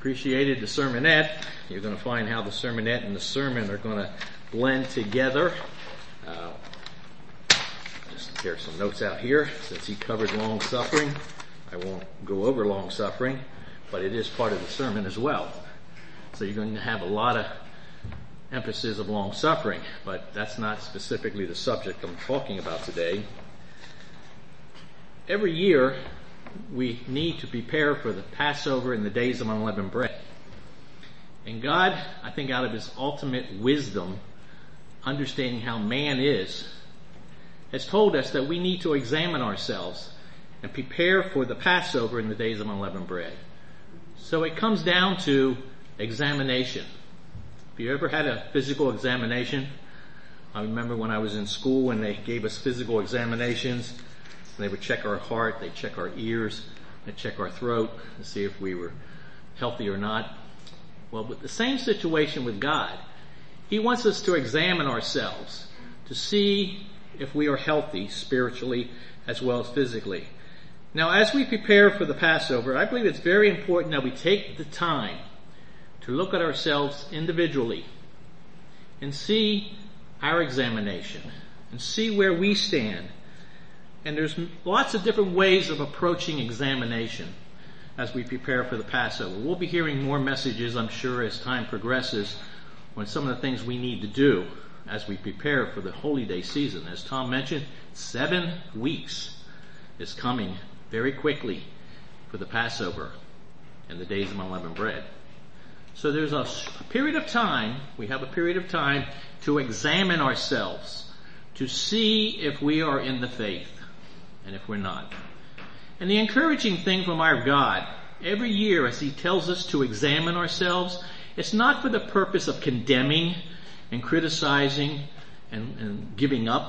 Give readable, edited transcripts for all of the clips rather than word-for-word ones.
appreciated the sermonette, you're going to find how the sermonette and the sermon are going to blend together. Just tear some notes out here. Since he covered long suffering, I won't go over long suffering, but it is part of the sermon as well. So you're going to have a lot of emphasis of long suffering, but that's not specifically the subject I'm talking about today. Every year, we need to prepare for the Passover and the days of unleavened bread. And God, I think out of his ultimate wisdom, understanding how man is, has told us that we need to examine ourselves and prepare for the Passover and the days of unleavened bread. So it comes down to examination. Have you ever had a physical examination? I remember when I was in school and they gave us physical examinations. They would check our heart, they'd check our ears, they'd check our throat to see if we were healthy or not. Well, with the same situation with God, he wants us to examine ourselves to see if we are healthy spiritually as well as physically. Now, as we prepare for the Passover, I believe it's very important that we take the time to look at ourselves individually and see our examination and see where we stand. And there's lots of different ways of approaching examination as we prepare for the Passover. We'll be hearing more messages, I'm sure, as time progresses on some of the things we need to do as we prepare for the Holy Day season. As Tom mentioned, 7 weeks is coming very quickly for the Passover and the days of unleavened bread. So there's a period of time, we have a period of time to examine ourselves, to see if we are in the faith. And if we're not. And the encouraging thing from our God, every year as he tells us to examine ourselves, it's not for the purpose of condemning and criticizing and giving up,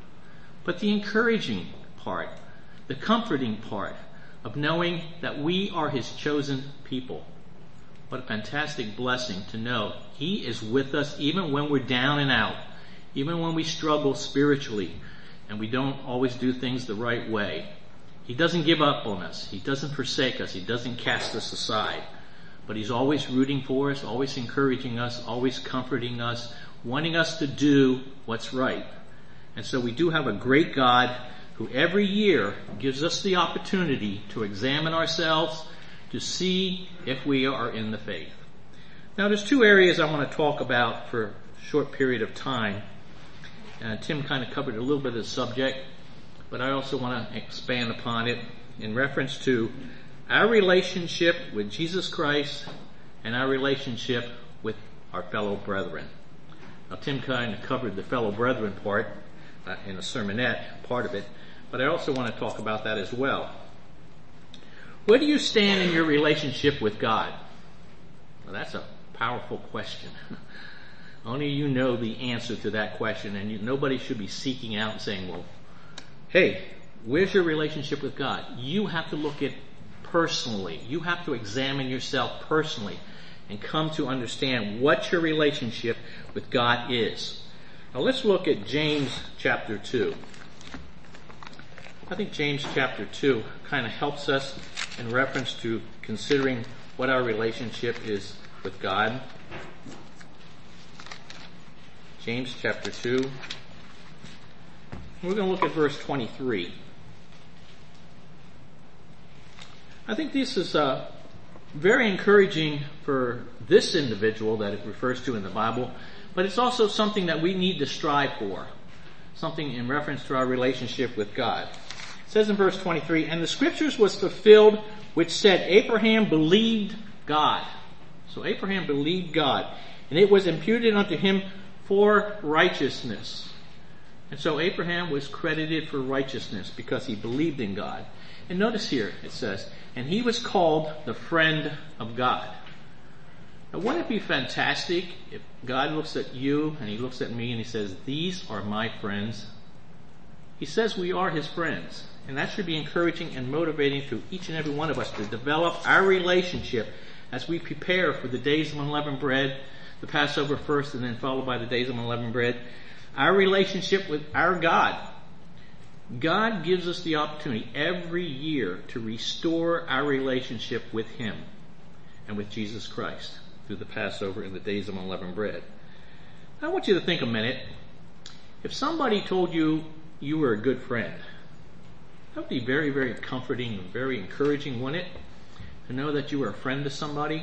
but the encouraging part, the comforting part of knowing that we are his chosen people. What a fantastic blessing to know he is with us even when we're down and out, even when we struggle spiritually, and we don't always do things the right way. He doesn't give up on us. He doesn't forsake us. He doesn't cast us aside. But he's always rooting for us, always encouraging us, always comforting us, wanting us to do what's right. And so we do have a great God who every year gives us the opportunity to examine ourselves, to see if we are in the faith. Now there's 2 areas I want to talk about for a short period of time. Tim kind of covered a little bit of the subject, but I also want to expand upon it in reference to our relationship with Jesus Christ and our relationship with our fellow brethren. Now, Tim kind of covered the fellow brethren part in the sermonette, part of it, but I also want to talk about that as well. Where do you stand in your relationship with God? Well, that's a powerful question. Only you know the answer to that question, and nobody should be seeking out and saying, well, hey, where's your relationship with God? You have to look at personally. You have to examine yourself personally and come to understand what your relationship with God is. Now let's look at James chapter 2. I think James chapter 2 kind of helps us in reference to considering what our relationship is with God. James chapter 2. We're going to look at verse 23. I think this is very encouraging for this individual that it refers to in the Bible, but it's also something that we need to strive for, something in reference to our relationship with God. It says in verse 23, and the scriptures was fulfilled which said, Abraham believed God. So Abraham believed God, and it was imputed unto him for righteousness. And so Abraham was credited for righteousness because he believed in God. And notice here it says, and he was called the friend of God. Now wouldn't it be fantastic if God looks at you and he looks at me and he says, these are my friends? He says we are his friends. And that should be encouraging and motivating to each and every one of us to develop our relationship as we prepare for the days of unleavened bread, the Passover first and then followed by the days of unleavened bread. Our relationship with our God. God gives us the opportunity every year to restore our relationship with him. and with Jesus Christ through the Passover and the days of unleavened bread. I want you to think a minute. If somebody told you you were a good friend, that would be very, very comforting and very encouraging, wouldn't it? To know that you were a friend to somebody.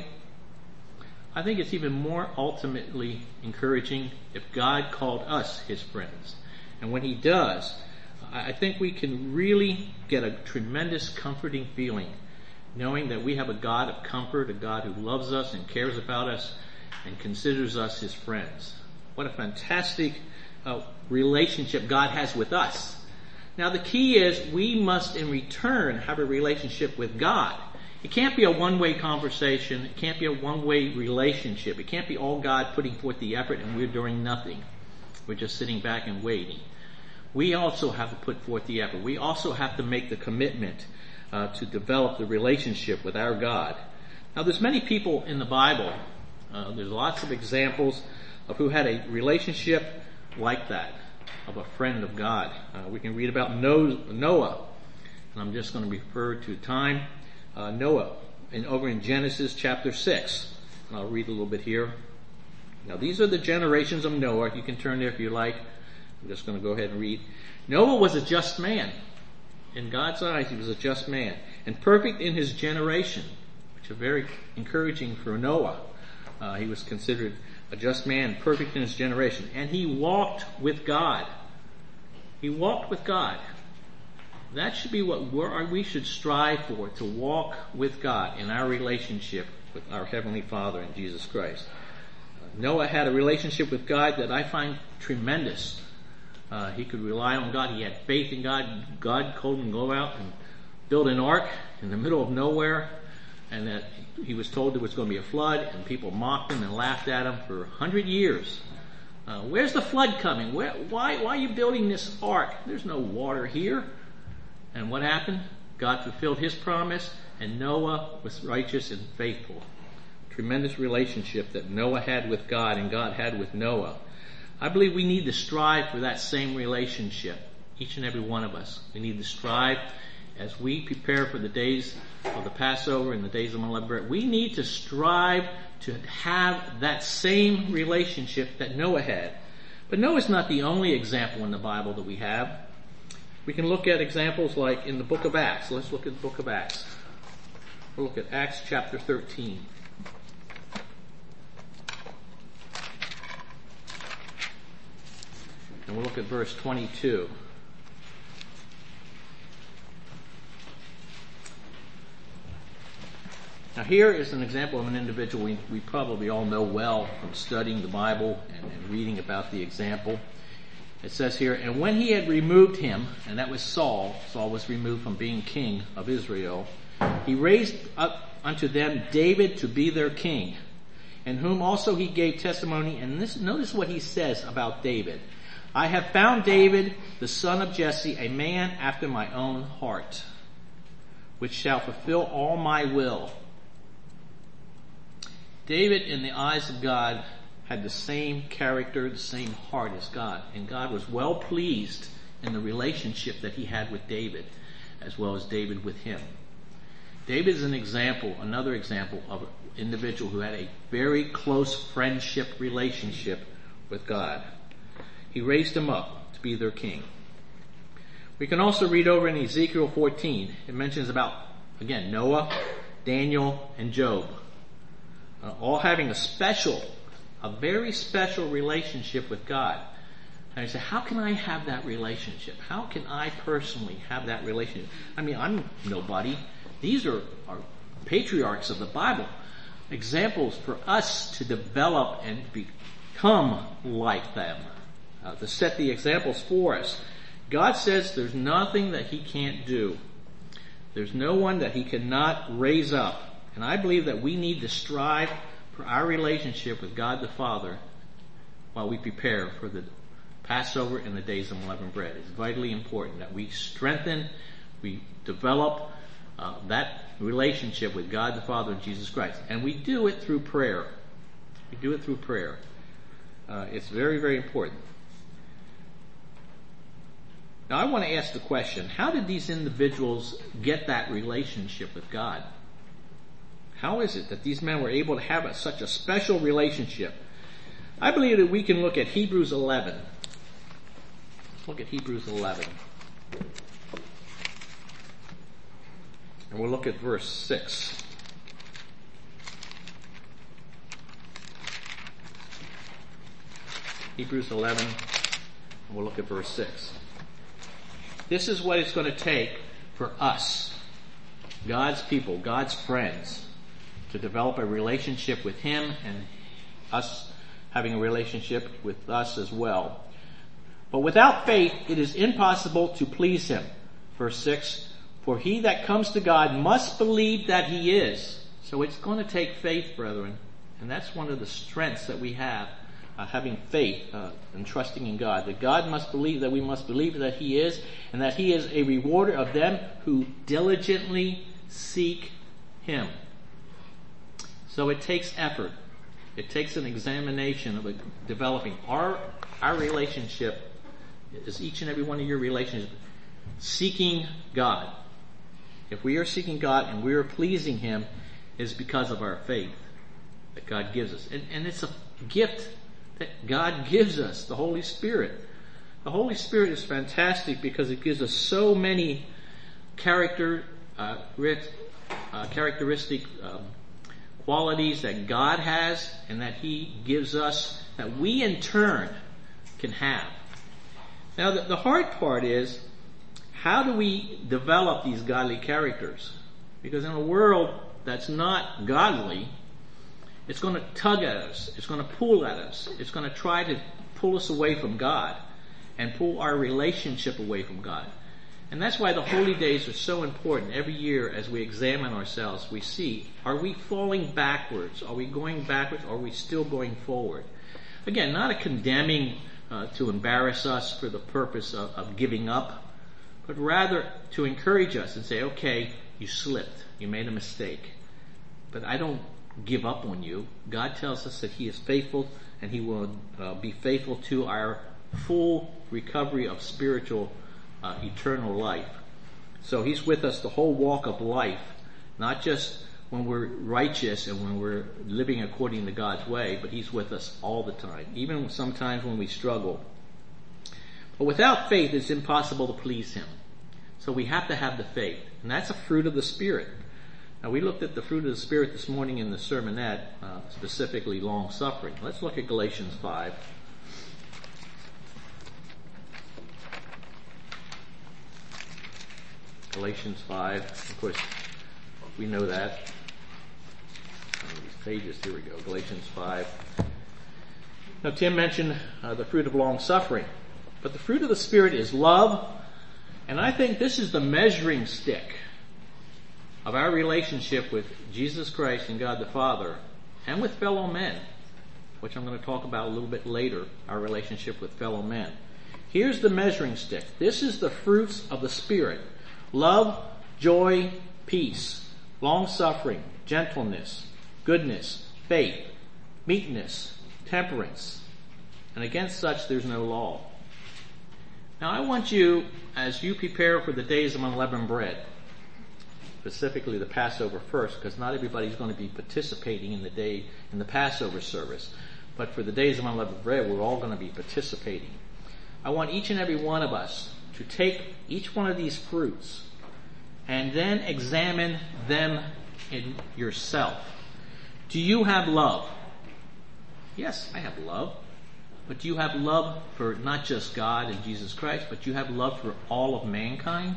I think it's even more ultimately encouraging if God called us his friends. And when he does, I think we can really get a tremendous comforting feeling knowing that we have a God of comfort, a God who loves us and cares about us and considers us his friends. What a fantastic relationship God has with us. Now the key is we must in return have a relationship with God. It can't be a one-way conversation. It can't be a one-way relationship. It can't be all God putting forth the effort and we're doing nothing. We're just sitting back and waiting. We also have to put forth the effort. We also have to make the commitment to develop the relationship with our God. Now there's many people in the Bible. There's lots of examples of who had a relationship like that, of a friend of God. We can read about Noah, and I'm just going to refer to time. Noah, over in Genesis chapter 6. And I'll read a little bit here. Now these are the generations of Noah. You can turn there if you like. I'm just going to go ahead and read. Noah was a just man. In God's eyes, he was a just man, and perfect in his generation, which is very encouraging for Noah. He was considered a just man, perfect in his generation. And he walked with God. He walked with God. That should be what we should strive for, to walk with God in our relationship with our Heavenly Father and Jesus Christ. Noah had a relationship with God that I find tremendous. He could rely on God. He had faith in God. God told him to go out and build an ark in the middle of nowhere, and that he was told there was going to be a flood, and people mocked him and laughed at him for 100 years. Where's the flood coming? Why are you building this ark? There's no water here. And what happened? God fulfilled his promise, and Noah was righteous and faithful. Tremendous relationship that Noah had with God and God had with Noah. I believe we need to strive for that same relationship, each and every one of us. We need to strive as we prepare for the days of the Passover and the days of unleavened bread. We need to strive to have that same relationship that Noah had. But Noah's not the only example in the Bible that we have. We can look at examples like in the book of Acts. Let's look at the book of Acts. We'll look at Acts chapter 13. And we'll look at verse 22. Now here is an example of an individual we probably all know well from studying the Bible and reading about the example. It says here, and when he had removed him, and that was Saul was removed from being king of Israel, he raised up unto them David to be their king, in whom also he gave testimony. And notice what he says about David. I have found David, the son of Jesse, a man after my own heart, which shall fulfill all my will. David, in the eyes of God, had the same character, the same heart as God. And God was well pleased in the relationship that he had with David, as well as David with him. David is another example of an individual who had a very close friendship relationship with God. He raised him up to be their king. We can also read over in Ezekiel 14. It mentions about, again, Noah, Daniel, and Job. All having a very special relationship with God. And you say, how can I have that relationship? How can I personally have that relationship? I mean, I'm nobody. These are patriarchs of the Bible. Examples for us to develop and become like them. To set the examples for us. God says there's nothing that he can't do. There's no one that he cannot raise up. And I believe that we need to strive for our relationship with God the Father while we prepare for the Passover and the days of unleavened bread. It's vitally important that we strengthen, we develop that relationship with God the Father and Jesus Christ. And we do it through prayer. We do it through prayer. It's very, very important. Now I want to ask the question, how did these individuals get that relationship with God? How is it that these men were able to have such a special relationship? I believe that we can look at Hebrews 11. Let's look at Hebrews 11. And we'll look at verse 6. Hebrews 11, and we'll look at verse 6. This is what it's going to take for us, God's people, God's friends, to develop a relationship with Him and us having a relationship with us as well. But without faith, it is impossible to please Him. Verse 6, for he that comes to God must believe that He is. So it's going to take faith, brethren. And that's one of the strengths that we have, having faith and trusting in God. That God must believe, that we must believe that He is, and that He is a rewarder of them who diligently seek Him. So it takes effort. It takes an examination of developing our relationship. Is each and every one of your relationships seeking God? If we are seeking God and we are pleasing Him, is because of our faith that God gives us. And it's a gift that God gives us, the Holy Spirit. The Holy Spirit is fantastic because it gives us so many characteristic qualities that God has and that He gives us that we in turn can have. Now the hard part is, how do we develop these godly characters? Because in a world that's not godly, it's going to tug at us. It's going to pull at us. It's going to try to pull us away from God and pull our relationship away from God. And that's why the holy days are so important. Every year as we examine ourselves, we see, are we falling backwards? Are we going backwards? Or are we still going forward? Again, not a condemning to embarrass us for the purpose of giving up, but rather to encourage us and say, okay, you slipped. You made a mistake. But I don't give up on you. God tells us that He is faithful and He will be faithful to our full recovery of spiritual eternal life. So He's with us the whole walk of life, not just when we're righteous and when we're living according to God's way, but He's with us all the time, even sometimes when we struggle. But without faith, it's impossible to please Him. So we have to have the faith, and that's a fruit of the Spirit. Now we looked at the fruit of the Spirit this morning in the sermonette, specifically long suffering. Let's look at Galatians 5. Galatians 5, of course, we know that. These pages, here we go, Galatians 5. Now Tim mentioned the fruit of long suffering, but the fruit of the Spirit is love, and I think this is the measuring stick of our relationship with Jesus Christ and God the Father, and with fellow men, which I'm going to talk about a little bit later, our relationship with fellow men. Here's the measuring stick. This is the fruits of the Spirit. Love, joy, peace, long-suffering, gentleness, goodness, faith, meekness, temperance. And against such there's no law. Now I want you, as you prepare for the days of unleavened bread, specifically the Passover first, because not everybody's going to be participating in the Passover service, but for the days of unleavened bread, we're all going to be participating. I want each and every one of us to take each one of these fruits and then examine them in yourself. Do you have love? Yes, I have love. But do you have love for not just God and Jesus Christ, but you have love for all of mankind?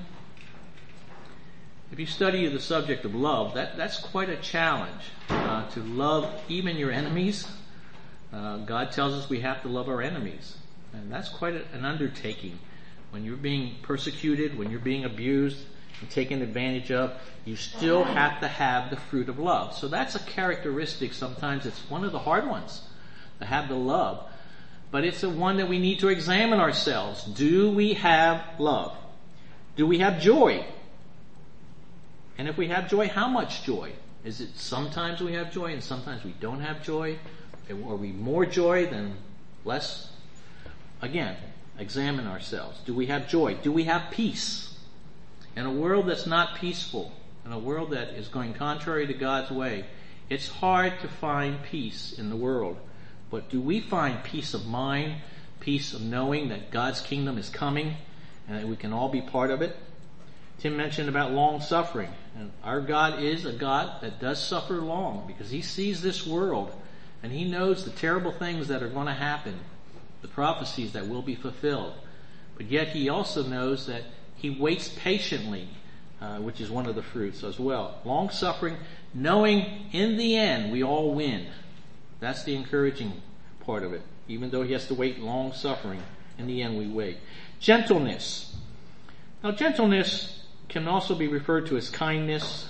If you study the subject of love, that's quite a challenge, to love even your enemies. God tells us we have to love our enemies. And that's quite an undertaking. When you're being persecuted, when you're being abused and taken advantage of, you still have to have the fruit of love. So that's a characteristic. Sometimes it's one of the hard ones to have the love. But it's the one that we need to examine ourselves. Do we have love? Do we have joy? And if we have joy, how much joy? Is it sometimes we have joy and sometimes we don't have joy? Are we more joy than less? Again, examine ourselves. Do we have joy? Do we have peace? In a world that's not peaceful, in a world that is going contrary to God's way, it's hard to find peace in the world. But do we find peace of mind, peace of knowing that God's kingdom is coming and that we can all be part of it? Tim mentioned about long suffering. And our God is a God that does suffer long because he sees this world and he knows the terrible things that are going to happen, the prophecies that will be fulfilled. But yet he also knows that he waits patiently, which is one of the fruits as well. Long suffering, knowing in the end we all win. That's the encouraging part of it. Even though he has to wait, long suffering, in the end we wait. Gentleness. Now gentleness can also be referred to as kindness,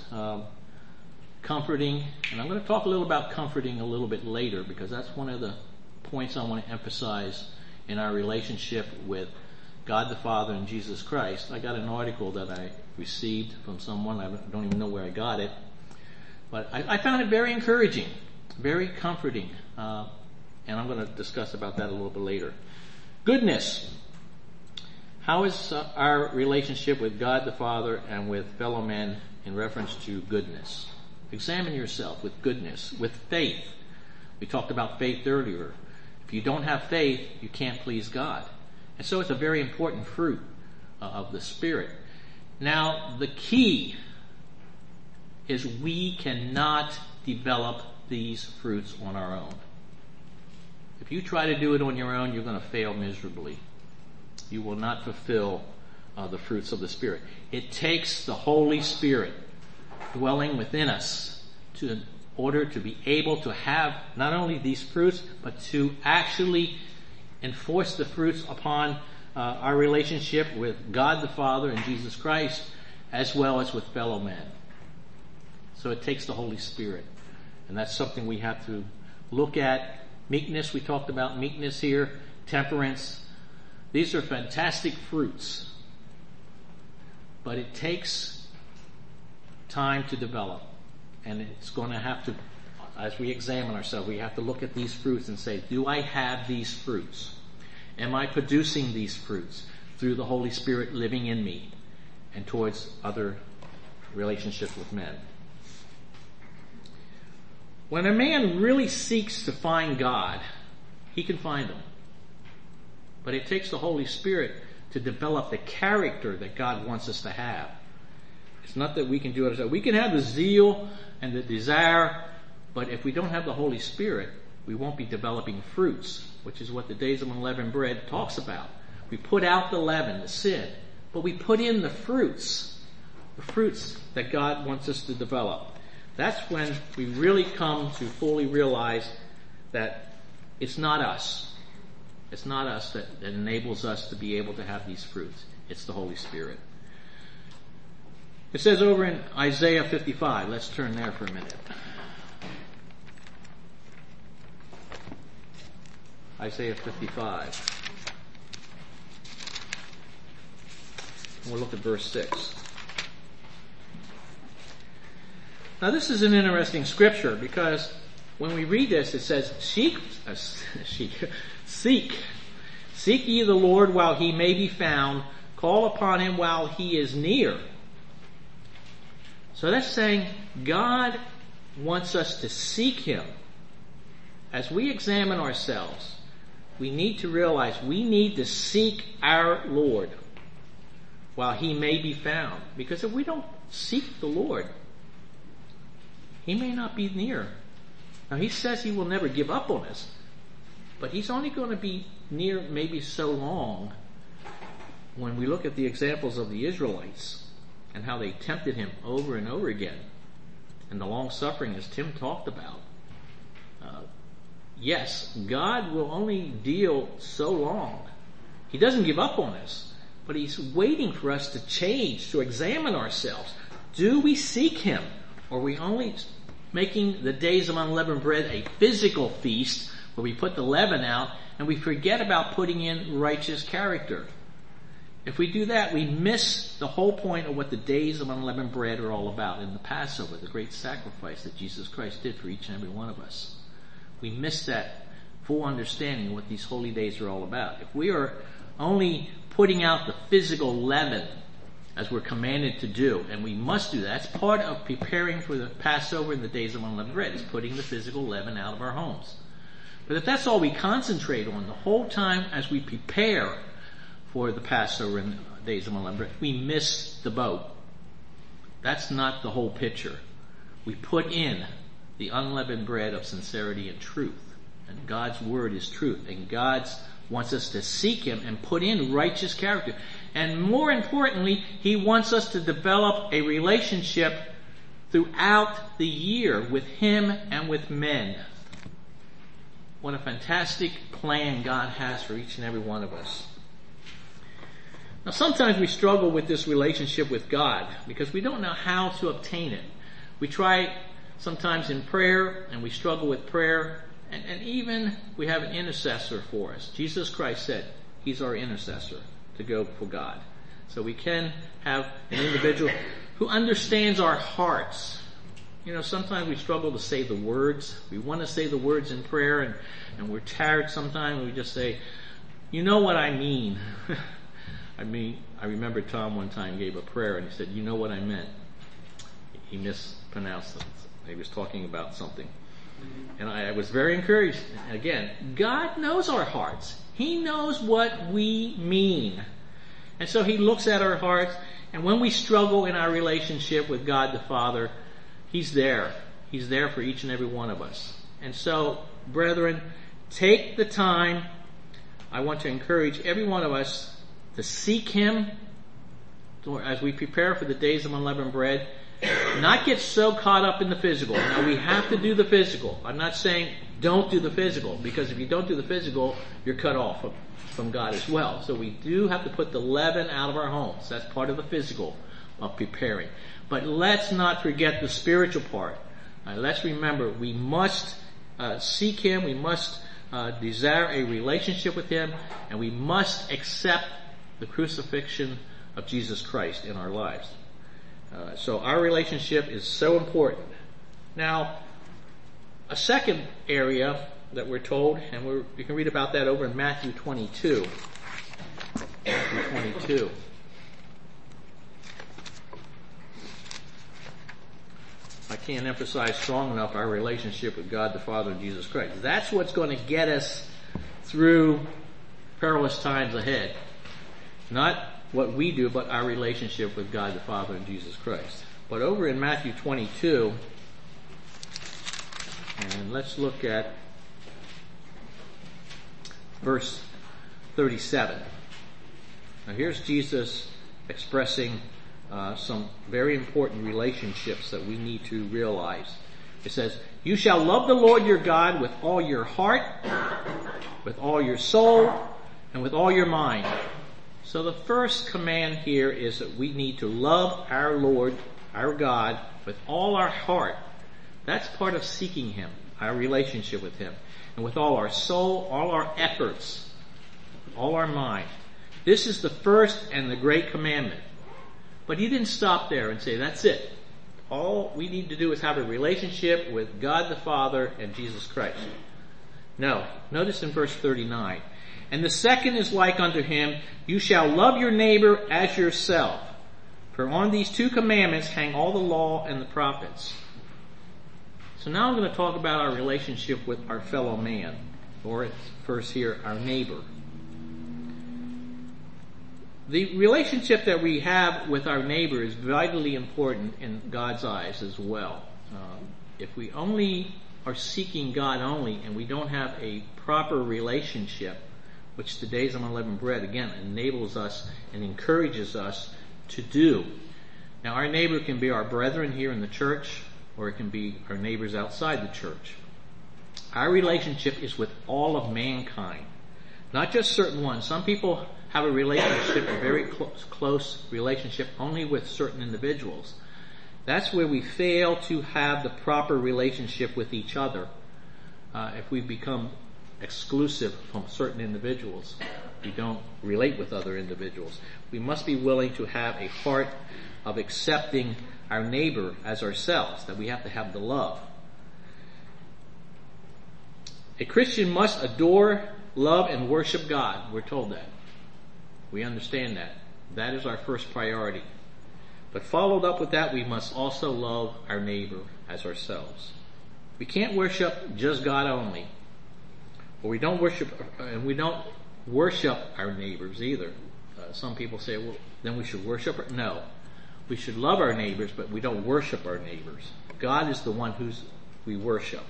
comforting. And I'm going to talk a little about comforting a little bit later because that's one of the points I want to emphasize in our relationship with God the Father and Jesus Christ. I got an article that I received from someone. I don't even know where I got it. But I found it very encouraging, very comforting. And I'm going to discuss about that a little bit later. Goodness. How is our relationship with God the Father and with fellow men in reference to goodness? Examine yourself with goodness, with faith. We talked about faith earlier. If you don't have faith, you can't please God. And so it's a very important fruit of the Spirit. Now, the key is we cannot develop these fruits on our own. If you try to do it on your own, you're going to fail miserably. You will not fulfill the fruits of the Spirit. It takes the Holy Spirit dwelling within us in order to be able to have not only these fruits, but to actually enforce the fruits upon our relationship with God the Father and Jesus Christ, as well as with fellow men. So it takes the Holy Spirit. And that's something we have to look at. Meekness, we talked about meekness here. Temperance. These are fantastic fruits. But it takes time to develop. And it's going to have to, as we examine ourselves, we have to look at these fruits and say, do I have these fruits? Am I producing these fruits through the Holy Spirit living in me and towards other relationships with men? When a man really seeks to find God, he can find him. But it takes the Holy Spirit to develop the character that God wants us to have. It's not that we can do it ourselves. We can have the zeal and the desire, but if we don't have the Holy Spirit, we won't be developing fruits, which is what the Days of Unleavened Bread talks about. We put out the leaven, the sin, but we put in the fruits that God wants us to develop. That's when we really come to fully realize that it's not us. It's not us that enables us to be able to have these fruits. It's the Holy Spirit. It says over in Isaiah 55. Let's turn there for a minute. Isaiah 55. We'll look at verse 6. Now this is an interesting scripture because when we read this it says, Seek ye the Lord while he may be found, call upon him while he is near. So that's saying God wants us to seek him. As we examine ourselves, we need to realize we need to seek our Lord while he may be found. Because if we don't seek the Lord, he may not be near. Now he says he will never give up on us, but he's only going to be near maybe so long. When we look at the examples of the Israelites and how they tempted him over and over again, and the long suffering as Tim talked about, yes, God will only deal so long. He doesn't give up on us, but he's waiting for us to change, to examine ourselves. Do we seek him? Or are we only making the Days of Unleavened Bread a physical feast where we put the leaven out and we forget about putting in righteous character? If we do that, we miss the whole point of what the Days of Unleavened Bread are all about in the Passover, the great sacrifice that Jesus Christ did for each and every one of us. We miss that full understanding of what these holy days are all about. If we are only putting out the physical leaven as we're commanded to do, and we must do that. That's part of preparing for the Passover and the days of unleavened bread, is putting the physical leaven out of our homes. But if that's all we concentrate on the whole time as we prepare for the Passover and the days of unleavened bread, we miss the boat. That's not the whole picture. We put in the unleavened bread of sincerity and truth. And God's word is truth. And God wants us to seek Him and put in righteous character. And more importantly, He wants us to develop a relationship throughout the year with Him and with men. What a fantastic plan God has for each and every one of us. Now sometimes we struggle with this relationship with God because we don't know how to obtain it. We try sometimes in prayer and we struggle with prayer, and even we have an intercessor for us. Jesus Christ said He's our intercessor to go before God. So we can have an individual who understands our hearts. You know, sometimes we struggle to say the words. We want to say the words in prayer and we're tired sometimes and we just say, you know what I mean. I remember Tom one time gave a prayer and he said, you know what I meant. He mispronounced it. He was talking about something. And I was very encouraged. Again, God knows our hearts. He knows what we mean. And so He looks at our hearts, and when we struggle in our relationship with God the Father, He's there. He's there for each and every one of us. And so, brethren, take the time. I want to encourage every one of us to seek Him as we prepare for the days of unleavened bread. Not get so caught up in the physical. Now we have to do the physical. I'm not saying don't do the physical, because if you don't do the physical, you're cut off from God as well. So we do have to put the leaven out of our homes. That's part of the physical of preparing. But let's not forget the spiritual part. Let's remember we must seek Him. We must desire a relationship with Him, and we must accept the crucifixion of Jesus Christ in our lives. So our relationship is so important. Now, a second area that we're told, and you can read about that over in Matthew 22. Matthew 22. I can't emphasize strong enough our relationship with God the Father and Jesus Christ. That's what's going to get us through perilous times ahead. Not what we do, but our relationship with God the Father and Jesus Christ. But over in Matthew 22, and let's look at verse 37. Now here's Jesus expressing some very important relationships that we need to realize. It says, you shall love the Lord your God with all your heart, with all your soul, and with all your mind. So the first command here is that we need to love our Lord, our God, with all our heart. That's part of seeking Him, our relationship with Him. And with all our soul, all our efforts, all our mind. This is the first and the great commandment. But He didn't stop there and say, that's it. All we need to do is have a relationship with God the Father and Jesus Christ. No. Notice in verse 39. And the second is like unto him, you shall love your neighbor as yourself. For on these two commandments hang all the law and the prophets. So now I'm going to talk about our relationship with our fellow man, or first here, our neighbor. The relationship that we have with our neighbor is vitally important in God's eyes as well. If we only are seeking God only and we don't have a proper relationship, which the days of unleavened bread, again, enables us and encourages us to do. Now, our neighbor can be our brethren here in the church, or it can be our neighbors outside the church. Our relationship is with all of mankind, not just certain ones. Some people have a relationship, a very close relationship only with certain individuals. That's where we fail to have the proper relationship with each other. If we become exclusive from certain individuals, we don't relate with other individuals. We must be willing to have a heart of accepting our neighbor as ourselves, that we have to have the love. A Christian must adore, love, and worship God. We're told that. We understand that. That is our first priority. But followed up with that, we must also love our neighbor as ourselves. We can't worship just God only. Or we don't worship our neighbors either. Some people say, well, then we should worship. No. We should love our neighbors, but we don't worship our neighbors. God is the one we worship.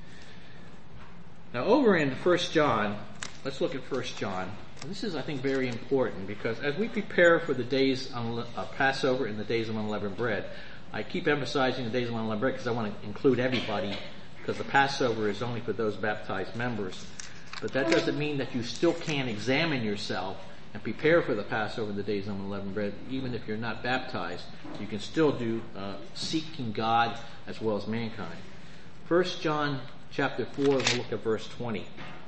Now over in 1 John, let's look at 1 John. This is, I think, very important because as we prepare for the days of Passover and the days of unleavened bread, I keep emphasizing the days of unleavened bread because I want to include everybody, because the Passover is only for those baptized members. But that doesn't mean that you still can't examine yourself and prepare for the Passover and the days of unleavened bread, even if you're not baptized. You can still do seeking God as well as mankind. 1 John chapter 4, we'll look at verse 20.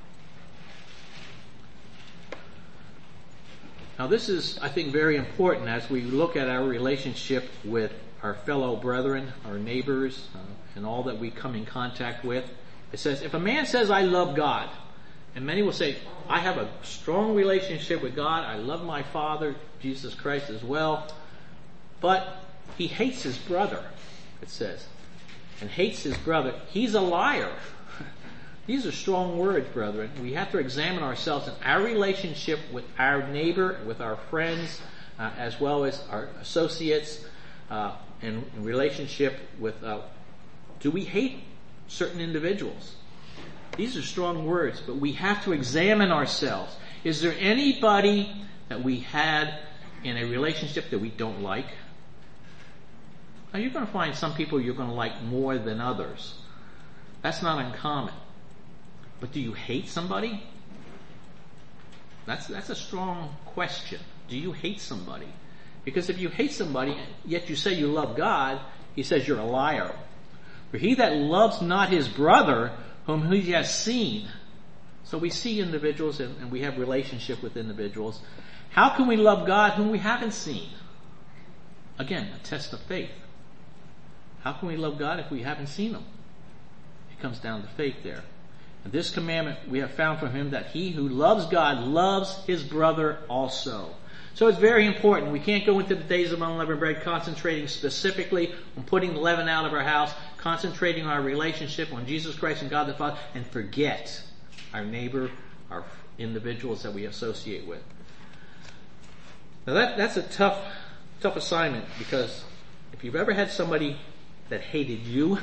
Now this is, I think, very important as we look at our relationship with our fellow brethren, our neighbors, and all that we come in contact with. It says, if a man says, I love God, and many will say, I have a strong relationship with God, I love my Father, Jesus Christ as well, but he hates his brother, it says, and hates his brother, he's a liar. These are strong words, brethren. We have to examine ourselves in our relationship with our neighbor, with our friends, as well as our associates, and in relationship with, do we hate certain individuals? These are strong words, but we have to examine ourselves. Is there anybody that we had in a relationship that we don't like? Now you're going to find some people you're going to like more than others. That's not uncommon. But do you hate somebody? That's a strong question. Do you hate somebody? Because if you hate somebody, yet you say you love God, he says you're a liar. For he that loves not his brother, whom he has seen. So we see individuals and we have relationship with individuals. How can we love God whom we haven't seen? Again, a test of faith. How can we love God if we haven't seen him? It comes down to faith there. And this commandment we have found from him, that he who loves God loves his brother also. So it's very important. We can't go into the days of unleavened bread concentrating specifically on putting the leaven out of our house, concentrating on our relationship on Jesus Christ and God the Father, and forget our neighbor, our individuals that we associate with. Now that's a tough assignment, because if you've ever had somebody that hated you,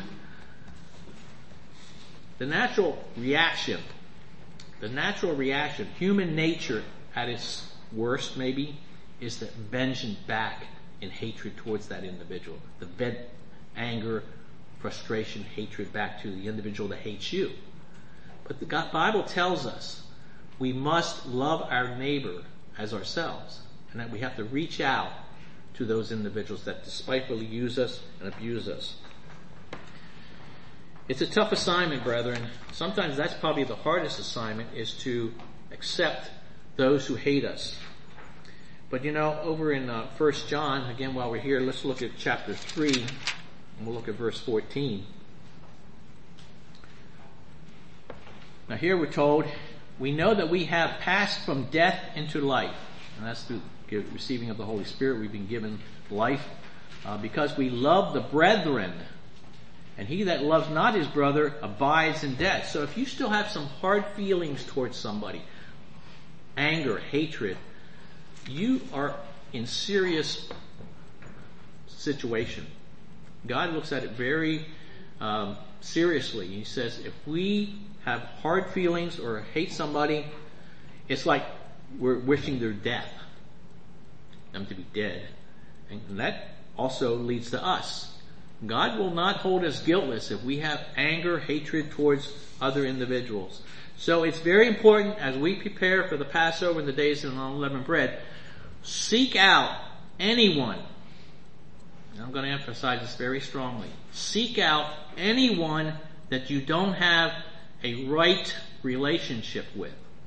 the natural reaction, human nature at its worst maybe, is the vengeance back in hatred towards that individual. The anger, frustration, hatred back to the individual that hates you. But the Bible tells us we must love our neighbor as ourselves, and that we have to reach out to those individuals that despitefully use us and abuse us. It's a tough assignment, brethren. Sometimes that's probably the hardest assignment, is to accept those who hate us. But over in 1 John, again while we're here, let's look at chapter 3, and we'll look at verse 14. Now here we're told, we know that we have passed from death into life. And that's through the receiving of the Holy Spirit. We've been given life because we love the brethren. And he that loves not his brother abides in death. So if you still have some hard feelings towards somebody, anger, hatred, you are in serious situation. God looks at it very seriously. He says if we have hard feelings or hate somebody, it's like we're wishing their death, them to be dead. And that also leads to us. God will not hold us guiltless if we have anger, hatred towards other individuals. So it's very important as we prepare for the Passover and the days of unleavened bread, seek out anyone. And I'm going to emphasize this very strongly. Seek out anyone that you don't have a right relationship with.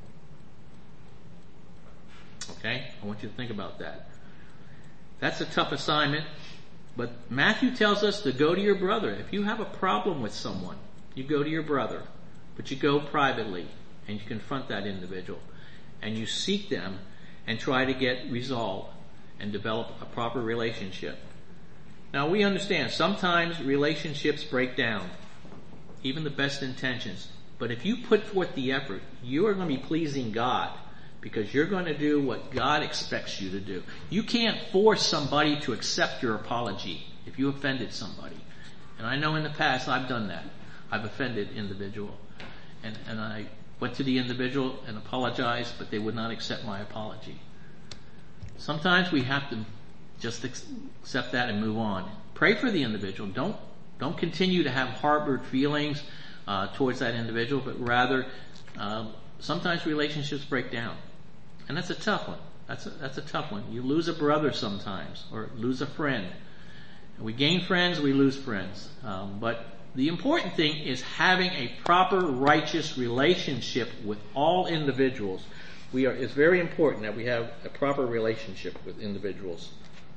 Okay? I want you to think about that. That's a tough assignment. But Matthew tells us to go to your brother. If you have a problem with someone, you go to your brother. But you go privately and you confront that individual. And you seek them and try to get resolved and develop a proper relationship. Now we understand sometimes relationships break down, even the best intentions. But if you put forth the effort, you are going to be pleasing God because you're going to do what God expects you to do. You can't force somebody to accept your apology if you offended somebody. And I know in the past I've done that. I've offended individual. And I went to the individual and apologized, but they would not accept my apology. Sometimes we have to just accept that and move on. Pray for the individual. Don't continue to have harbored feelings towards that individual, but rather sometimes relationships break down. And that's a tough one. That's a tough one. You lose a brother sometimes, or lose a friend. We gain friends, we lose friends. But the important thing is having a proper, righteous relationship with all individuals. It's very important that we have a proper relationship with individuals.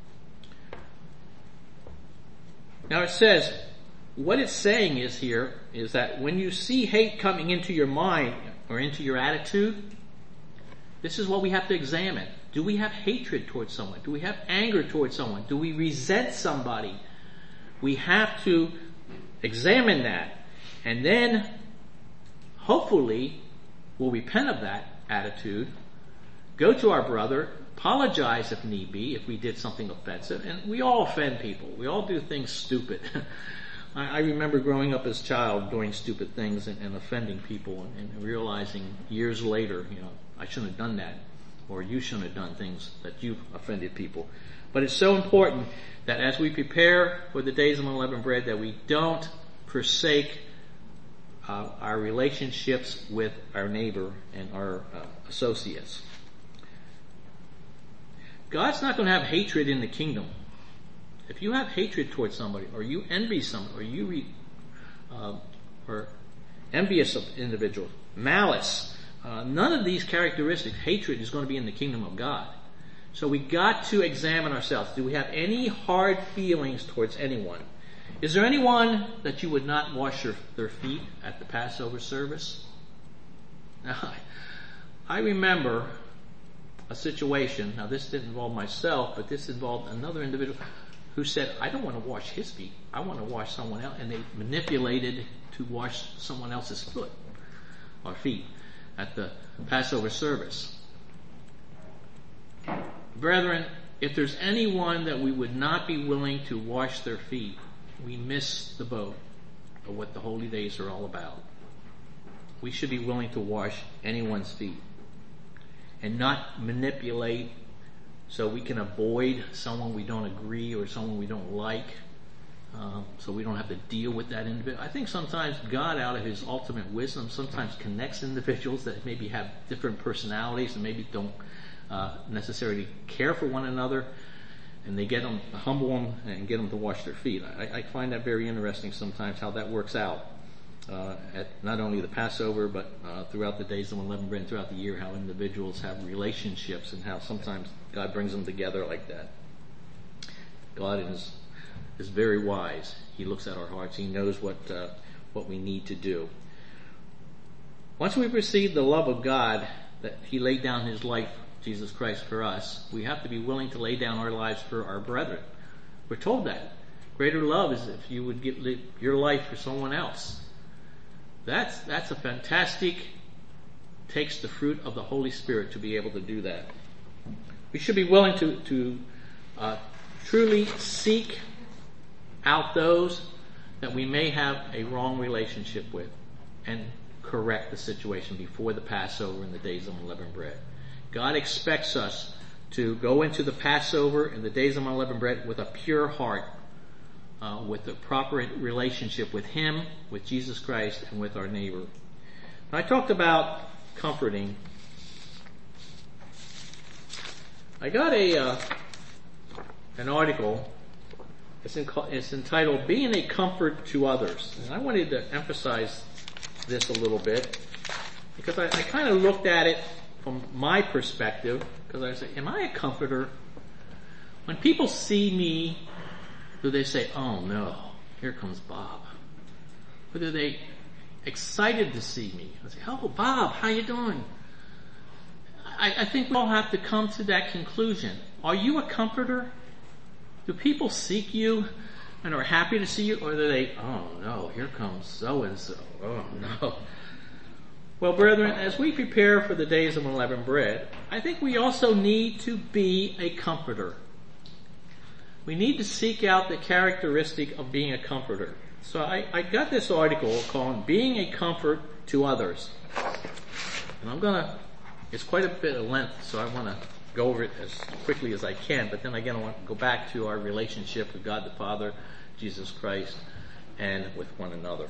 Now it says, what it's saying is that when you see hate coming into your mind or into your attitude, this is what we have to examine. Do we have hatred towards someone? Do we have anger towards someone? Do we resent somebody? We have to examine that, and then hopefully we'll repent of that attitude, go to our brother, apologize if need be, if we did something offensive. And we all offend people. We all do things stupid. I remember growing up as a child doing stupid things and offending people and realizing years later, I shouldn't have done that, or you shouldn't have done things that you've offended people. But it's so important that as we prepare for the days of unleavened bread, that we don't forsake our relationships with our neighbor and our associates. God's not going to have hatred in the kingdom. If you have hatred towards somebody, or you envy someone, or you or envious of individuals, malice, none of these characteristics, hatred, is going to be in the kingdom of God. So we got to examine ourselves. Do we have any hard feelings towards anyone? Is there anyone that you would not wash their feet at the Passover service? Now, I remember a situation, now this didn't involve myself, but this involved another individual who said, I don't want to wash his feet, I want to wash someone else. And they manipulated to wash someone else's foot or feet at the Passover service. Brethren, if there's anyone that we would not be willing to wash their feet, we miss the boat of what the holy days are all about. We should be willing to wash anyone's feet and not manipulate so we can avoid someone we don't agree or someone we don't like, so we don't have to deal with that individual. I think sometimes God, out of His ultimate wisdom, sometimes connects individuals that maybe have different personalities and maybe don't necessarily care for one another, and they get them, humble them, and get them to wash their feet. I find that very interesting sometimes, how that works out at not only the Passover, but throughout the days of unleavened bread, throughout the year, how individuals have relationships and how sometimes God brings them together like that. God is very wise. He looks at our hearts. He knows what we need to do. Once we've received the love of God, that He laid down His life, Jesus Christ, for us, we have to be willing to lay down our lives for our brethren. We're told that. Greater love is if you would give your life for someone else. That's a fantastic, takes the fruit of the Holy Spirit to be able to do that. We should be willing to truly seek out those that we may have a wrong relationship with and correct the situation before the Passover and the days of unleavened bread. God expects us to go into the Passover and the days of unleavened bread with a pure heart, with a proper relationship with Him, with Jesus Christ, and with our neighbor. I talked about comforting. I got an article. It's entitled "Being a Comfort to Others," and I wanted to emphasize this a little bit because I kind of looked at it from my perspective, because I say, am I a comforter? When people see me, do they say, oh no, here comes Bob? Or are they excited to see me? I say, oh Bob, how you doing? I think we all have to come to that conclusion. Are you a comforter? Do people seek you and are happy to see you, or do they, oh no, here comes so-and-so, oh no. Well, brethren, as we prepare for the days of unleavened bread, I think we also need to be a comforter. We need to seek out the characteristic of being a comforter. So I got this article called Being a Comfort to Others. And it's quite a bit of length, so I want to go over it as quickly as I can, but then again I want to go back to our relationship with God the Father, Jesus Christ, and with one another.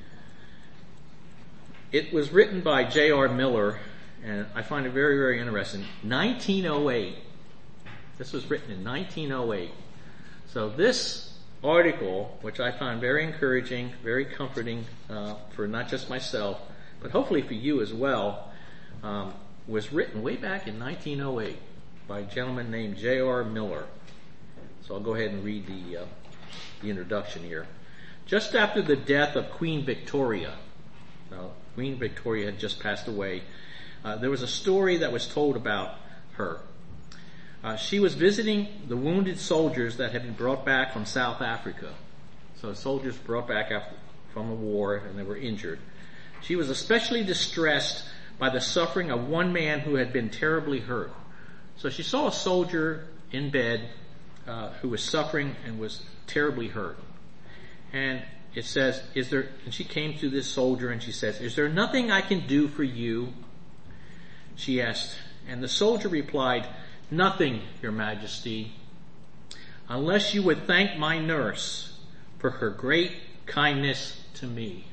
It was written by J.R. Miller, and I find it very, very interesting. 1908. This was written in 1908. So this article, which I found very encouraging, very comforting for not just myself, but hopefully for you as well, was written way back in 1908 by a gentleman named J.R. Miller. So I'll go ahead and read the introduction here. Just after the death of Queen Victoria, now Queen Victoria had just passed away, there was a story that was told about her. She was visiting the wounded soldiers that had been brought back from South Africa. So soldiers brought back from the war and they were injured. She was especially distressed by the suffering of one man who had been terribly hurt. So she saw a soldier in bed who was suffering and was terribly hurt. And it says, and she came to this soldier and she says, "Is there nothing I can do for you?" She asked. And the soldier replied, "Nothing, Your Majesty, unless you would thank my nurse for her great kindness to me."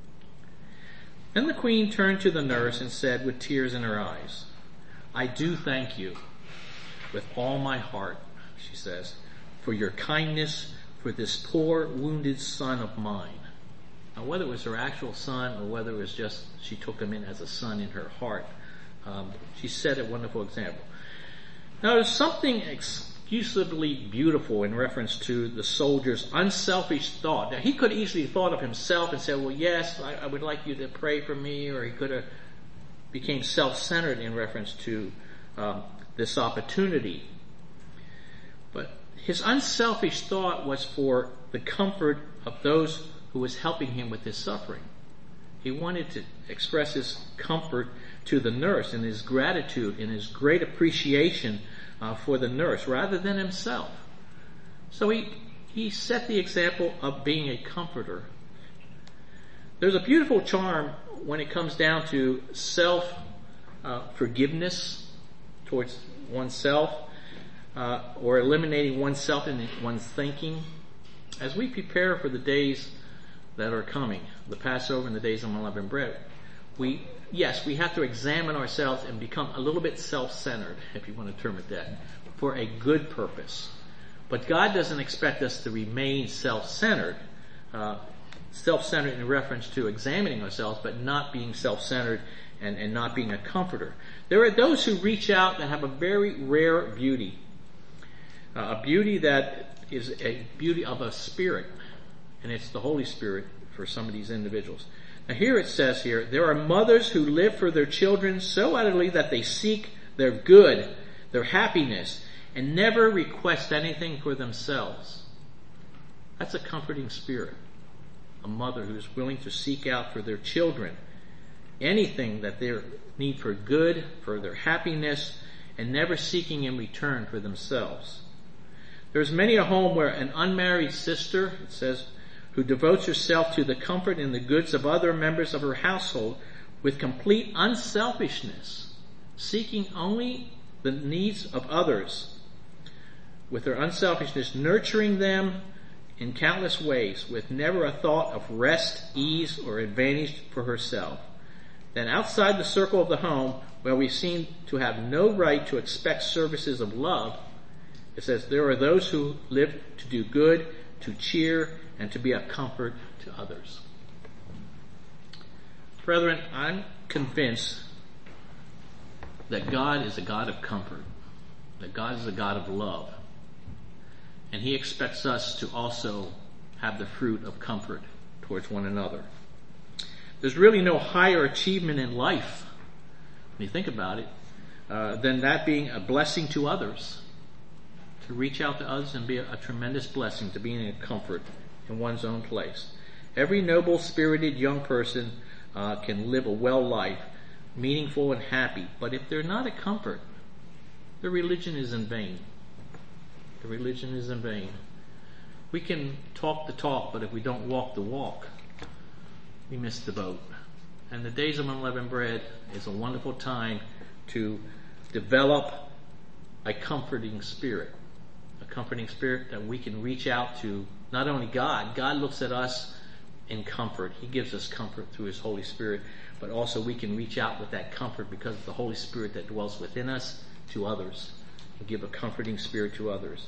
Then the queen turned to the nurse and said with tears in her eyes, "I do thank you with all my heart," she says, "for your kindness for this poor wounded son of mine." Now whether it was her actual son or whether it was just she took him in as a son in her heart, she set a wonderful example. Now there's something exclusively beautiful in reference to the soldier's unselfish thought. Now he could have easily thought of himself and said, "Well, yes, I would like you to pray for me," or he could have became self-centered in reference to this opportunity. But his unselfish thought was for the comfort of those who was helping him with his suffering. He wanted to express his comfort to the nurse and his gratitude and his great appreciation for the nurse rather than himself. So he set the example of being a comforter. There's a beautiful charm when it comes down to forgiveness towards oneself, or eliminating oneself in one's thinking. As we prepare for the days that are coming, the Passover and the days of unleavened bread, we have to examine ourselves and become a little bit self-centered, if you want to term it that, for a good purpose. But God doesn't expect us to remain self-centered. Self-centered in reference to examining ourselves, but not being self-centered and not being a comforter. There are those who reach out that have a very rare beauty. A beauty that is a beauty of a spirit. And it's the Holy Spirit for some of these individuals. Now here it says here, there are mothers who live for their children so utterly that they seek their good, their happiness, and never request anything for themselves. That's a comforting spirit. A mother who is willing to seek out for their children anything that they need for good, for their happiness, and never seeking in return for themselves. There's many a home where an unmarried sister, it says, who devotes herself to the comfort and the goods of other members of her household with complete unselfishness, seeking only the needs of others, with her unselfishness, nurturing them in countless ways, with never a thought of rest, ease, or advantage for herself. Then outside the circle of the home, where we seem to have no right to expect services of love, it says there are those who live to do good, to cheer, and to be a comfort to others. Brethren, I'm convinced that God is a God of comfort, that God is a God of love, and He expects us to also have the fruit of comfort towards one another. There's really no higher achievement in life, when you think about it, than that being a blessing to others, to reach out to others and be a tremendous blessing, to be a comfort in one's own place. Every noble-spirited young person can live a well life, meaningful and happy. But if they're not a comfort, their religion is in vain. The religion is in vain. We can talk the talk, but if we don't walk the walk, we miss the boat. And the Days of Unleavened Bread is a wonderful time to develop a comforting spirit that we can reach out to not only God. God looks at us in comfort. He gives us comfort through His Holy Spirit, but also we can reach out with that comfort because of the Holy Spirit that dwells within us to others, and give a comforting spirit to others.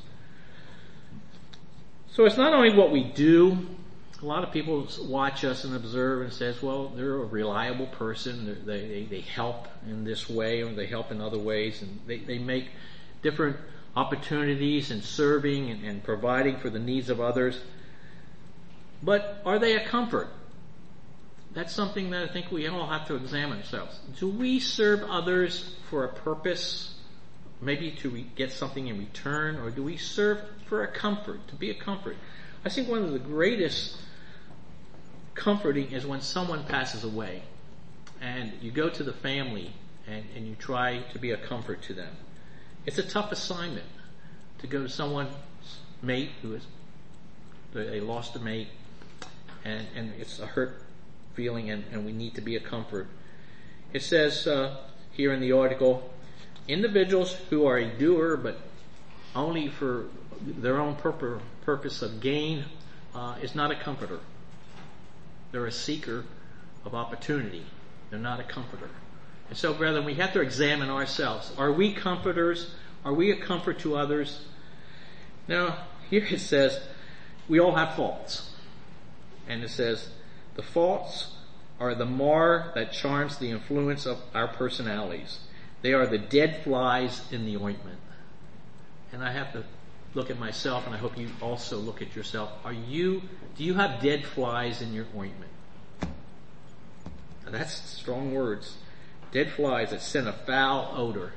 So it's not only what we do. A lot of people watch us and observe and says, well, they're a reliable person. They help in this way, or they help in other ways, and they make different opportunities in serving and providing for the needs of others. But are they a comfort? That's something that I think we all have to examine ourselves. Do we serve others for a purpose, maybe to get something in return, or do we serve for a comfort, to be a comfort? I think one of the greatest comforting is when someone passes away and you go to the family and you try to be a comfort to them. It's a tough assignment to go to someone's mate they lost a mate, and it's a hurt feeling, and we need to be a comfort. It says here in the article, individuals who are a doer but only for their own purpose of gain is not a comforter. They're a seeker of opportunity. They're not a comforter. And so, brethren, we have to examine ourselves. Are we comforters? Are we a comfort to others? Now, here it says, we all have faults. And it says, the faults are the mar that charms the influence of our personalities. They are the dead flies in the ointment. And I have to look at myself, and I hope you also look at yourself. Do you have dead flies in your ointment? Now that's strong words. Dead flies that send a foul odor.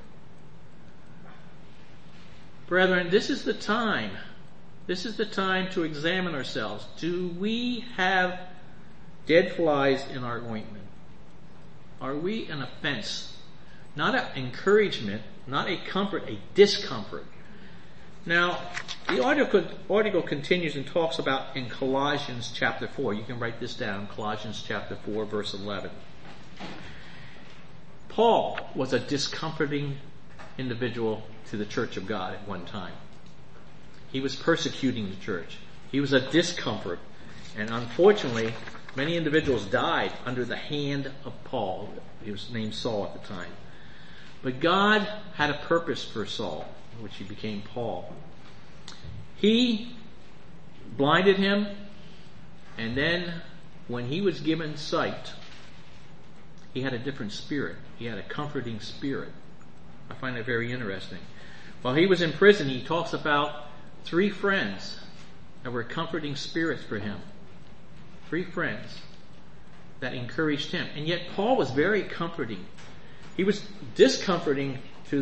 Brethren, this is the time. This is the time to examine ourselves. Do we have dead flies in our ointment? Are we an offense? Not an encouragement, not a comfort, a discomfort. Now, the article continues and talks about in Colossians chapter 4. You can write this down, Colossians chapter 4, verse 11. Paul was a discomforting individual to the church of God at one time. He was persecuting the church. He was a discomfort. And unfortunately, many individuals died under the hand of Paul. He was named Saul at the time. But God had a purpose for Saul, which he became Paul. He blinded him, and then when he was given sight, he had a different spirit. He had a comforting spirit. I find that very interesting. While he was in prison, he talks about 3 friends that were comforting spirits for him. 3 friends that encouraged him. And yet Paul was very comforting. He was discomforting to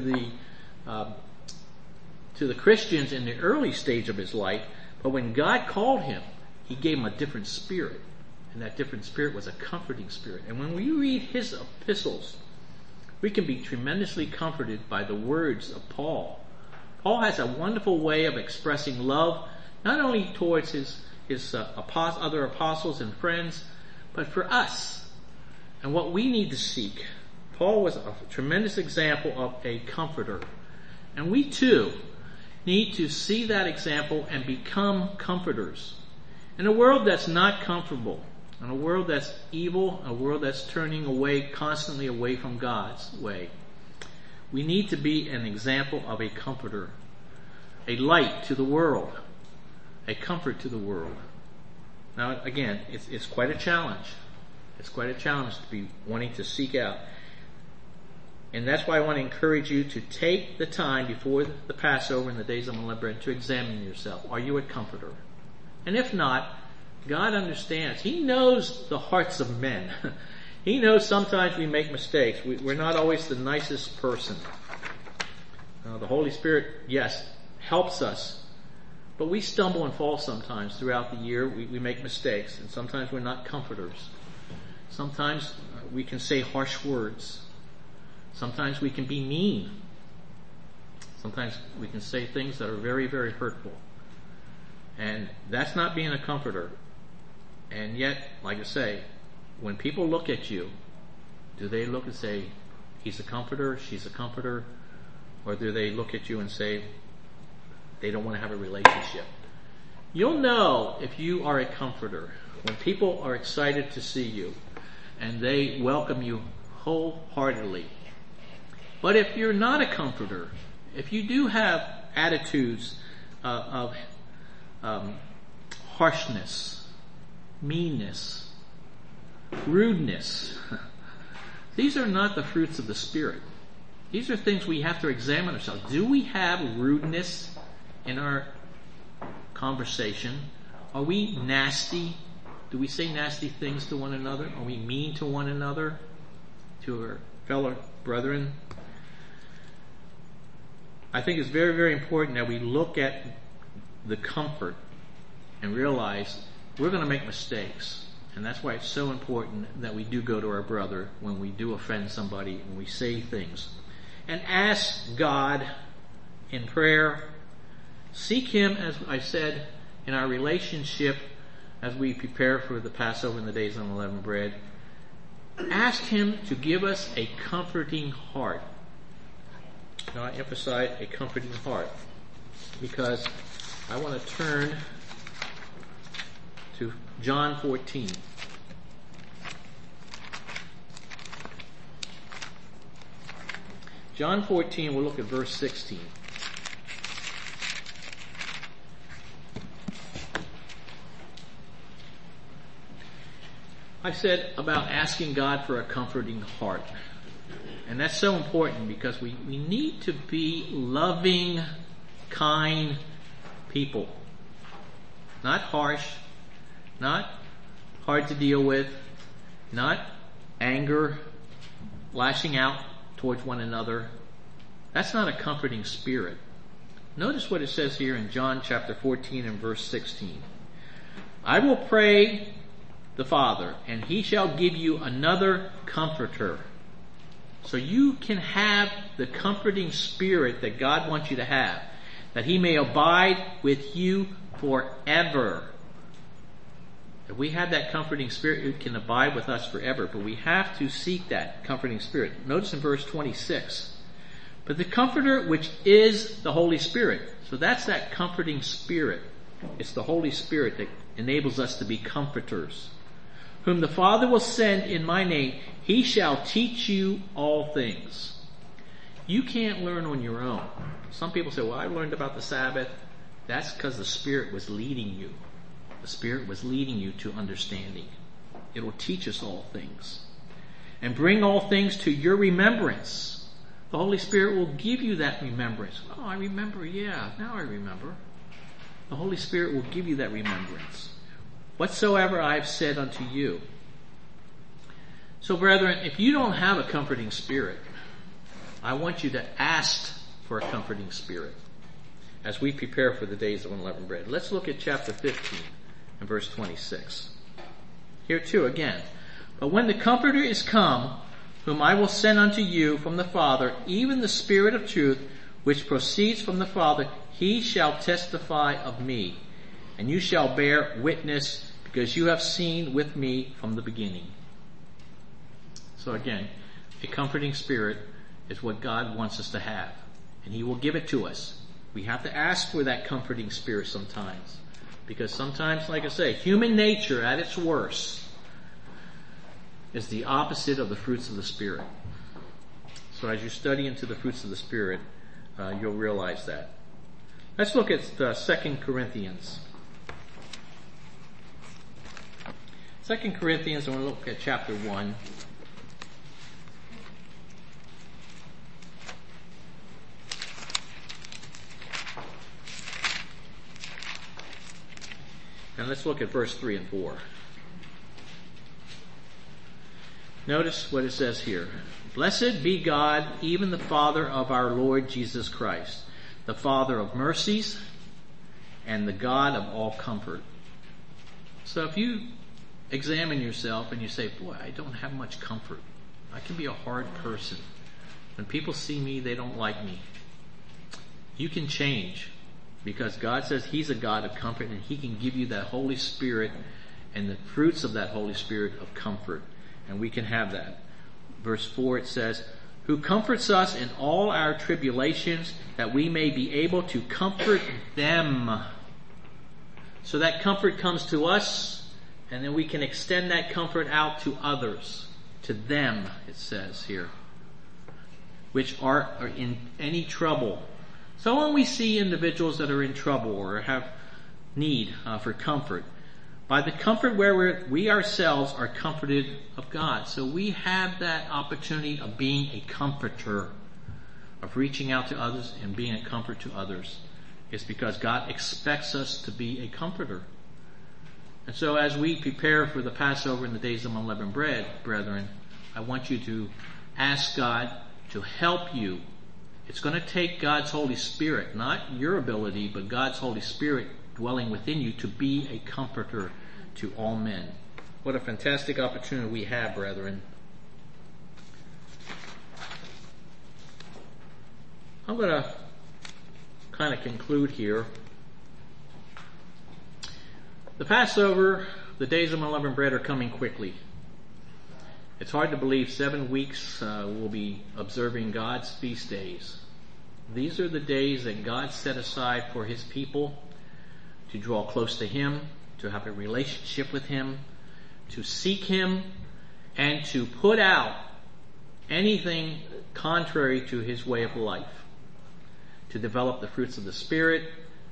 the Christians in the early stage of his life, but when God called him, He gave him a different spirit, and that different spirit was a comforting spirit. And when we read his epistles, we can be tremendously comforted by the words of Paul. Paul has a wonderful way of expressing love, not only towards his other apostles and friends, but for us and what we need to seek. Paul was a tremendous example of a comforter. And we too need to see that example and become comforters. In a world that's not comfortable, in a world that's evil, a world that's turning away, constantly away from God's way, we need to be an example of a comforter, a light to the world, a comfort to the world. Now again, it's quite a challenge. It's quite a challenge to be wanting to seek out. And that's why I want to encourage you to take the time before the Passover and the Days of Unleavened Bread to examine yourself. Are you a comforter? And if not, God understands. He knows the hearts of men. He knows sometimes we make mistakes. We're not always the nicest person. The Holy Spirit, yes, helps us. But we stumble and fall sometimes throughout the year. We make mistakes, and sometimes we're not comforters. Sometimes we can say harsh words. Sometimes we can be mean. Sometimes we can say things that are very, very hurtful. And that's not being a comforter. And yet, like I say, when people look at you, do they look and say, he's a comforter, she's a comforter? Or do they look at you and say, they don't want to have a relationship? You'll know if you are a comforter when people are excited to see you and they welcome you wholeheartedly. But if you're not a comforter, if you do have attitudes of harshness, meanness, rudeness, these are not the fruits of the Spirit. These are things we have to examine ourselves. Do we have rudeness in our conversation? Are we nasty? Do we say nasty things to one another? Are we mean to one another, to our fellow brethren? I think it's very, very important that we look at the comfort and realize we're going to make mistakes. And that's why it's so important that we do go to our brother when we do offend somebody and we say things. And ask God in prayer. Seek Him, as I said, in our relationship as we prepare for the Passover and the days of unleavened bread. Ask Him to give us a comforting heart. Now I emphasize a comforting heart because I want to turn to John 14. John 14, we'll look at verse 16. I said about asking God for a comforting heart. And that's so important because we need to be loving, kind people. Not harsh, not hard to deal with, not anger, lashing out towards one another. That's not a comforting spirit. Notice what it says here in John chapter 14 and verse 16. I will pray the Father, and He shall give you another comforter. So you can have the comforting spirit that God wants you to have, that He may abide with you forever. If we have that comforting spirit, it can abide with us forever, but we have to seek that comforting spirit. Notice in verse 26, but the Comforter, which is the Holy Spirit. So that's that comforting spirit. It's the Holy Spirit that enables us to be comforters. Whom the Father will send in my name, He shall teach you all things. You can't learn on your own. Some people say, well, I learned about the Sabbath. That's because the Spirit was leading you. The Spirit was leading you to understanding. It will teach us all things. And bring all things to your remembrance. The Holy Spirit will give you that remembrance. Oh, I remember, yeah, now I remember. The Holy Spirit will give you that remembrance. Whatsoever I have said unto you. So brethren, if you don't have a comforting spirit, I want you to ask for a comforting spirit as we prepare for the days of unleavened bread. Let's look at chapter 15 and verse 26. Here too again. But when the Comforter is come, whom I will send unto you from the Father, even the Spirit of truth, which proceeds from the Father, He shall testify of me. And you shall bear witness, because you have seen with me from the beginning. So again, a comforting spirit is what God wants us to have. And He will give it to us. We have to ask for that comforting spirit sometimes. Because sometimes, like I say, human nature at its worst is the opposite of the fruits of the Spirit. So as you study into the fruits of the Spirit, you'll realize that. Let's look at 2 Corinthians. 2 Corinthians, I want to look at chapter 1. And let's look at verse 3 and 4. Notice what it says here. Blessed be God, even the Father of our Lord Jesus Christ, the Father of mercies, and the God of all comfort. So if you examine yourself and you say, boy, I don't have much comfort. I can be a hard person. When people see me, they don't like me. You can change, because God says He's a God of comfort, and He can give you that Holy Spirit and the fruits of that Holy Spirit of comfort. And we can have that. Verse 4, it says, who comforts us in all our tribulations, that we may be able to comfort them. So that comfort comes to us, and then we can extend that comfort out to others. To them, it says here, which are in any trouble. So when we see individuals that are in trouble or have need for comfort, by the comfort where we ourselves are comforted of God. So we have that opportunity of being a comforter, of reaching out to others and being a comfort to others. It's because God expects us to be a comforter. And so as we prepare for the Passover and the days of unleavened bread, brethren, I want you to ask God to help you. It's going to take God's Holy Spirit, not your ability, but God's Holy Spirit dwelling within you to be a comforter to all men. What a fantastic opportunity we have, brethren. I'm going to kind of conclude here. The Passover, the days of unleavened bread are coming quickly. It's hard to believe 7 weeks we'll be observing God's feast days. These are the days that God set aside for His people to draw close to Him, to have a relationship with Him, to seek Him, and to put out anything contrary to His way of life, to develop the fruits of the Spirit,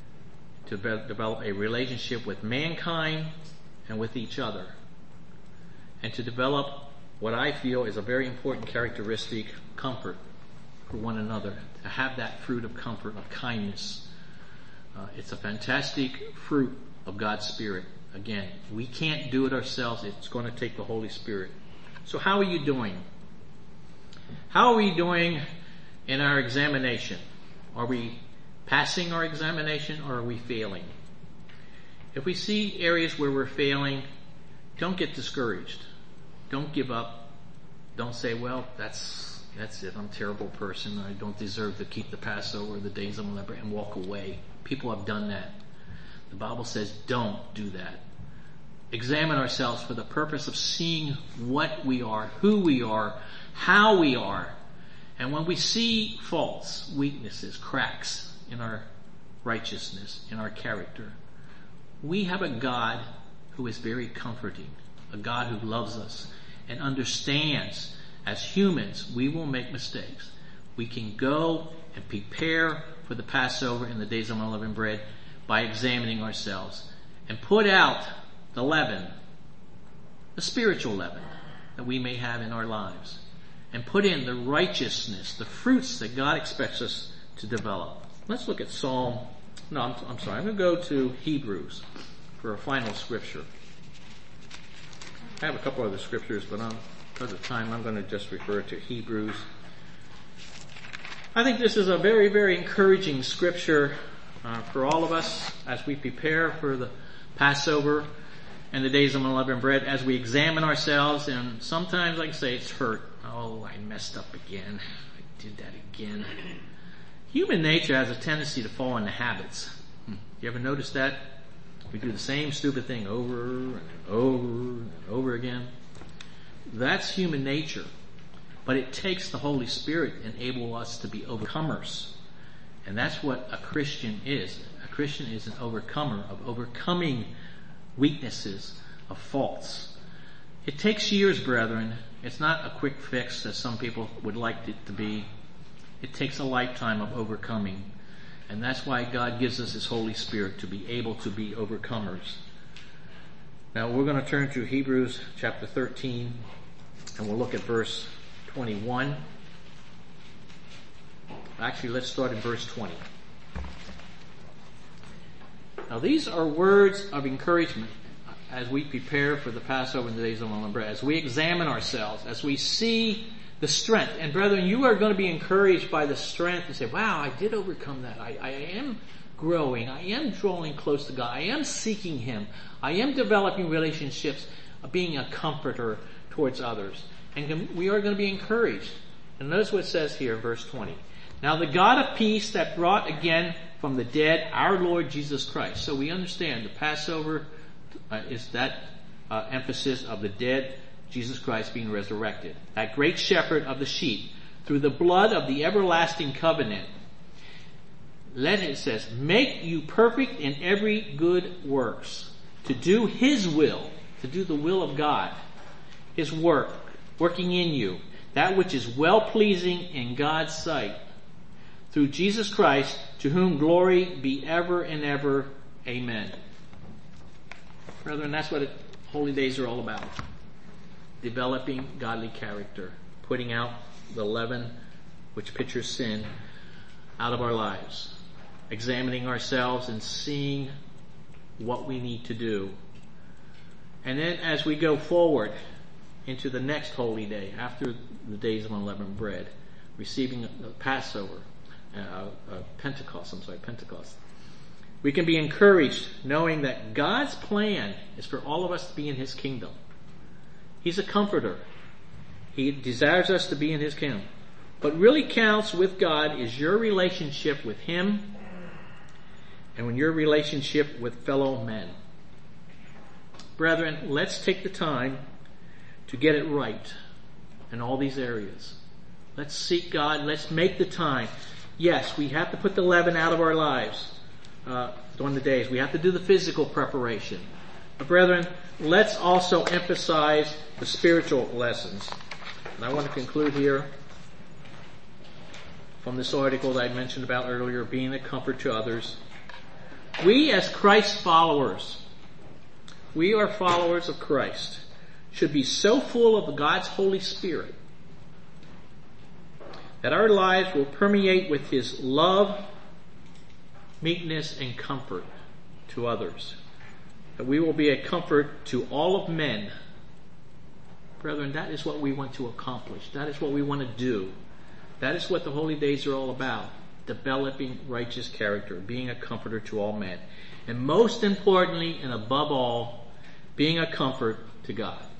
to develop a relationship with mankind and with each other, and to develop what I feel is a very important characteristic, comfort for one another, to have that fruit of comfort, of kindness. It's a fantastic fruit of God's Spirit. Again, we can't do it ourselves. It's going to take the Holy Spirit. So how are you doing? How are we doing in our examination? Are we passing our examination, or are we failing? If we see areas where we're failing, don't get discouraged. Don't give up. Don't say, well, that's it. I'm a terrible person. I don't deserve to keep the Passover or the days of unleavened bread, and walk away. People have done that. The Bible says don't do that. Examine ourselves for the purpose of seeing what we are, who we are, how we are. And when we see faults, weaknesses, cracks in our righteousness, in our character, we have a God who is very comforting, a God who loves us and understands as humans we will make mistakes. We can go and prepare for the Passover and the days of unleavened bread by examining ourselves and put out the leaven, the spiritual leaven that we may have in our lives, and put in the righteousness, the fruits that God expects us to develop. Let's look at I'm going to go to Hebrews for a final scripture. I have a couple other scriptures, but because of time, I'm going to just refer to Hebrews. I think this is a very, very encouraging scripture for all of us as we prepare for the Passover and the days of unleavened bread, as we examine ourselves. And sometimes, like I say, it's hurt. Oh, I messed up again. I did that again. Human nature has a tendency to fall into habits. You ever notice that? We do the same stupid thing over and over and over again. That's human nature. But it takes the Holy Spirit to enable us to be overcomers. And that's what a Christian is. A Christian is an overcomer, of overcoming weaknesses, of faults. It takes years, brethren. It's not a quick fix as some people would like it to be. It takes a lifetime of overcoming. And that's why God gives us His Holy Spirit, to be able to be overcomers. Now we're going to turn to Hebrews chapter 13, and we'll look at verse 21. Actually, let's start in verse 20. Now these are words of encouragement as we prepare for the Passover and the days of unleavened bread. As we examine ourselves, as we see The strength. And brethren, you are going to be encouraged by the strength and say, wow, I did overcome that. I am growing. I am drawing close to God. I am seeking Him. I am developing relationships, being a comforter towards others. And we are going to be encouraged. And notice what it says here in verse 20. Now the God of peace that brought again from the dead our Lord Jesus Christ. So we understand the Passover is that emphasis of the dead, Jesus Christ being resurrected. That great shepherd of the sheep, through the blood of the everlasting covenant, it says, make you perfect in every good works, to do His will, to do the will of God, His work, working in you, that which is well-pleasing in God's sight, through Jesus Christ, to whom glory be ever and ever. Amen. Brethren, that's what holy days are all about. Developing godly character, putting out the leaven which pictures sin out of our lives, examining ourselves and seeing what we need to do. And then as we go forward into the next holy day, after the days of unleavened bread, receiving the Passover, Pentecost, we can be encouraged knowing that God's plan is for all of us to be in His kingdom. He's a comforter. He desires us to be in His kingdom. What really counts with God is your relationship with Him and when your relationship with fellow men. Brethren, let's take the time to get it right in all these areas. Let's seek God. Let's make the time. Yes, we have to put the leaven out of our lives during the days. We have to do the physical preparation. But brethren, let's also emphasize the spiritual lessons. And I want to conclude here from this article that I mentioned about earlier, being a comfort to others. We as Christ followers, we are followers of Christ, should be so full of God's Holy Spirit that our lives will permeate with His love, meekness, and comfort to others. That we will be a comfort to all of men. Brethren, that is what we want to accomplish. That is what we want to do. That is what the holy days are all about. Developing righteous character, being a comforter to all men. And most importantly and above all, being a comfort to God.